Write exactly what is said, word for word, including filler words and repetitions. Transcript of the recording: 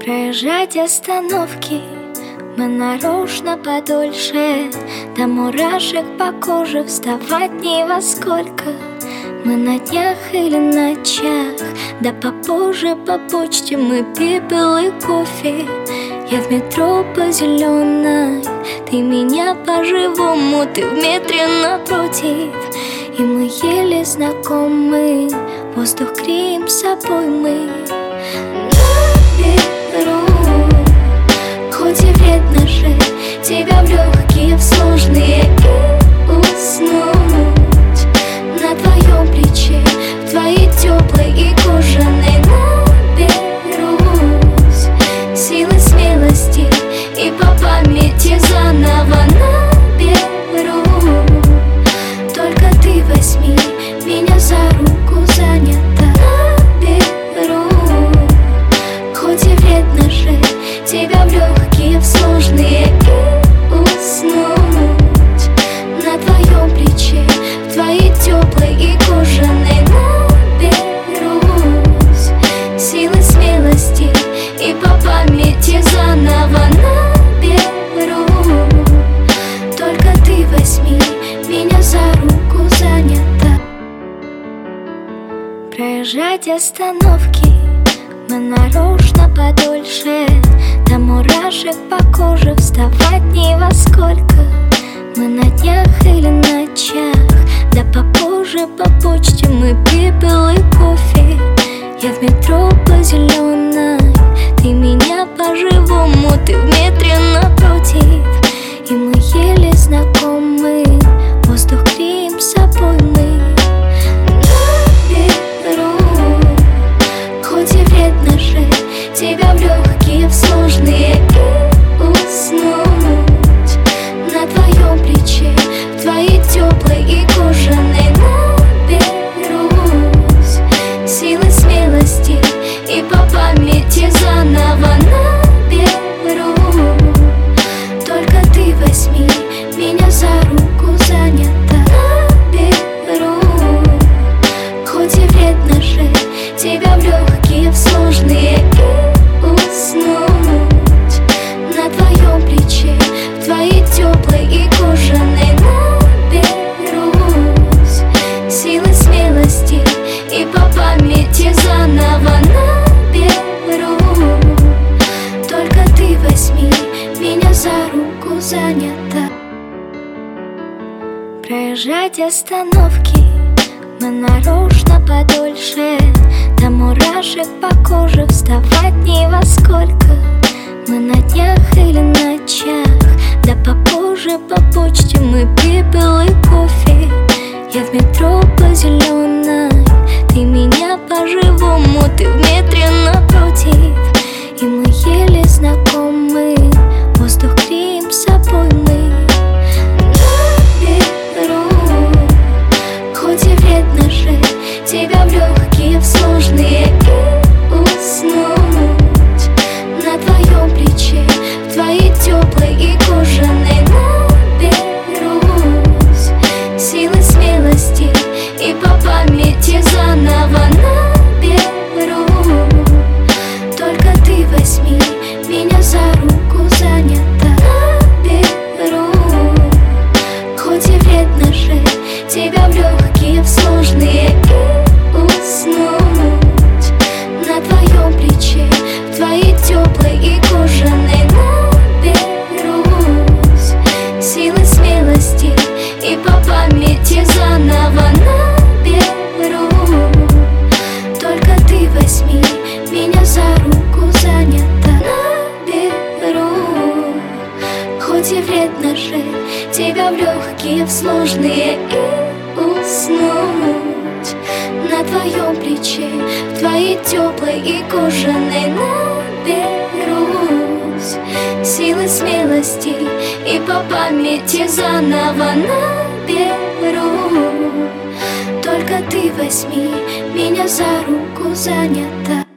Проезжать остановки мы нарочно подольше, до мурашек по коже вставать не во сколько. Мы на днях или ночах, да попозже по почте мы пепел и кофе. Я в метро по зеленой, ты меня по-живому, ты в метре напротив. И мы еле знакомы, воздух греем собой мы. Наберу, хоть и вредно же, тебя в легкие, в сложные, и уснуть на твоем плече, в твоей теплой и кожаной. Наберусь силы, смелости и по памяти заново наберу. Только ты возьми меня за руку, занято. Наберу, хоть и вредно же, тебя в легкие, в сложные, и уснуть на твоем плече, в твоей теплой и кожаной. Наберусь силы, смелости и по памяти заново наберу. Только ты возьми меня за руку, занято. Проезжать остановки мы нарочно подольше, до мурашек по коже вставать не во сколько. Мы на днях или ночах, да попозже по почте мы пепел и кофе. Я в метро по зеленой, ты меня по-живому, ты в метре напротив. И мы еле знакомы, воздух греем собой мы. Наберу, хоть и вредно же, тебя в легкие, в сложные, и уснуть на твоем плече, в твоей теплой и кожаной. Наберусь силы, смелости и по памяти заново наберу. Только ты возьми меня за руку, занято. Наберу, хоть и вредно же, тебя в легкие, в сложные, и уснуть на твоем плече, в твоей теплой и кожаной. Наберусь силы, смелости и по памяти заново наберу. Только ты возьми меня за руку, занято. Проезжать остановки мы нарочно подольше, до мурашек по коже вставать не во сколько. Мы на днях или ночах, да попозже по почте мы пепел и кофе. Я в метро по зеленой, ты меня по-живому, ты в метре напротив. И мы еле знакомы, воздух греем собой мы. Наберу, хоть и вредно же, тебя в легкие, в сложные, и уснуть на твоем плече, в твоей теплой и кожаной. Наберусь силы, смелости и по памяти заново наберу. Только ты возьми меня за руку, занято. Наберу, хоть и вредно же, тебя в легкие, в сложные, и уснуть на твоем плече, в твоей теплой и кожаной. Наберусь силы, смелости и по памяти заново наберу. Только ты возьми меня за руку, занято. Наберу, хоть и вредно же, тебя в легкие, в сложные, и уснуть на твоем плече, в твоей теплой и кожаной. Наберусь силы, смелости и по памяти заново наберу. Только ты возьми меня за руку, занято.